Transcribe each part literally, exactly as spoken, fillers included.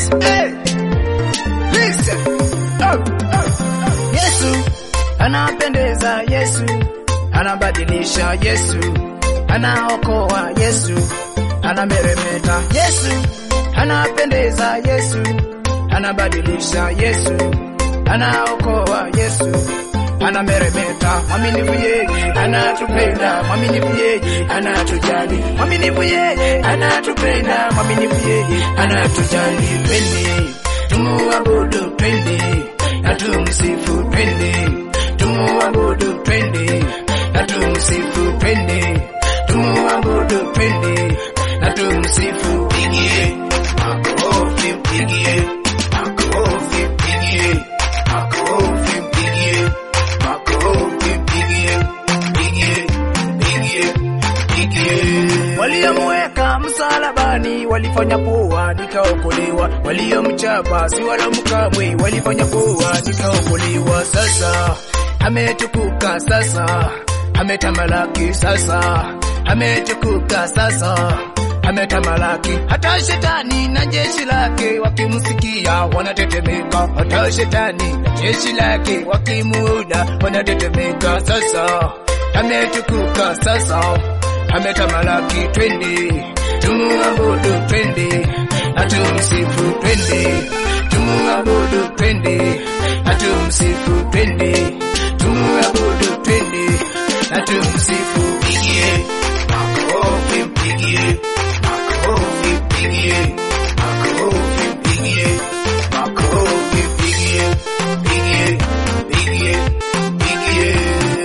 Hey, listen. Oh, oh, oh. Yesu anapendeza, Yesu anabadilisha, Yesu anaokoa, Yesu anameremeta, Yesu anapendeza, Yesu anabadilisha, Yesu anaokoa, Yesu anameremeta. Mwaminifu yeye anatupenda, mwaminifu yeye anatujali, mwaminifu yeye anatupenda, mwaminifu yeye anatujali. Twende tumuabudu, twende na tumsifu, twende tumuabudu, twende na tumsifu, twende tumuabudu, twende na tumsifu. Pigie makofi, pigie makofi, pigie makofi, pigie makofi, pigie pigie pigie pigie. Waliomweka msalabani walifanya poa, nikaokolewa. Waliomchapa si wala mkamwe, walifanya poa, nikaokolewa. Sasa ametukuka, sasa ametamalaki, sasa ametukuka, sasa ametamalaki. Hata shetani na jeshi lake wakimsikia wanatetemeka, hata shetani na jeshi lake wakimuona wanatetemeka. Sasa ametukuka, sasa ametamalaki. Twende tumuabudu, twende na tumsifu, twende tumuabudu, twende na tumsifu, twende tumuabudu, twende na tumsifu. Pigie makofi, pigie makofi, pigie makofi, pigie makofi, pigie pigie pigie pigie.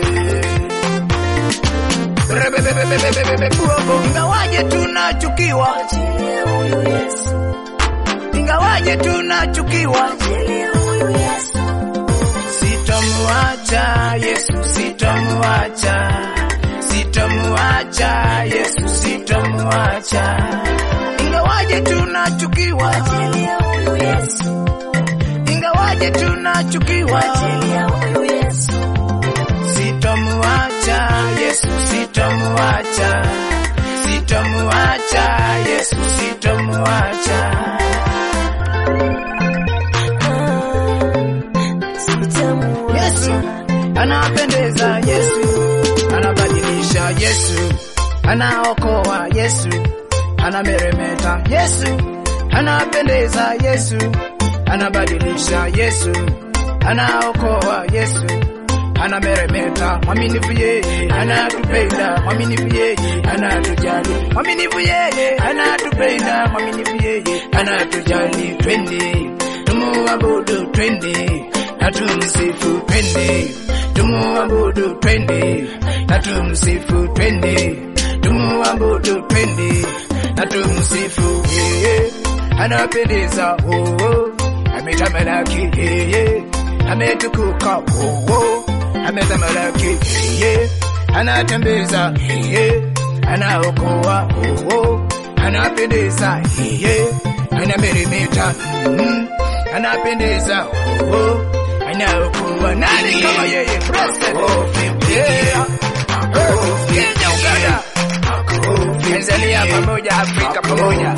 Ingawaje tunachukiwa, ingawaje tunachukiwa, sitamuacha Yesu, sitamuacha, sitamuacha Yesu, sitamuacha. Ingawaje tunachukiwa, ingawaje tunachukiwa, sitamuacha Yesu, sitamuacha, sitamuacha Yesu, sitamuacha. Yesu anapendeza, Yesu anabadilisha, Yesu anaokoa, Yesu anameremeta, Yesu anapendeza, Yesu anabadilisha, Yesu anaokoa, Yesu anameremeta. Mwaminifu yeye anatupenda, mwaminifu yeye anatujali, mwaminifu yeye anatupenda, mwaminifu yeye anatujali. Twende tumuabudu, twende na tumsifu, twende tumuabudu, twende na tumsifu, twende tumuabudu, twende na tumsifu. Yeye anapendeza, oh oh, ametamalaki, yeye ametukuka, oh oh, ametamalaki, yeye anatembeza, yeye anaokoa, oh oh, anapendeza, yeye anameremeta, mm, anapendeza, oh oh, anaokoa. Nani kama yeye? President, yeah, Kenya, Uganda, Tanzania pamoja, Afrika pamoja.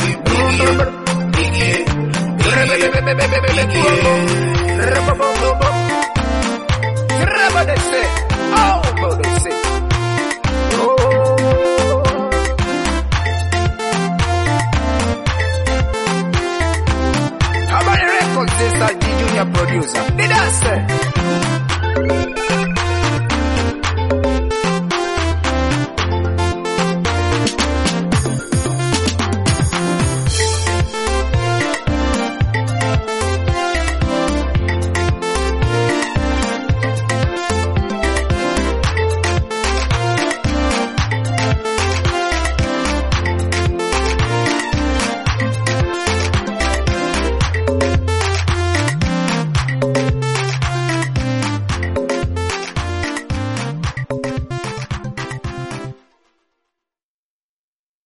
Habari Records, this is Junior producer.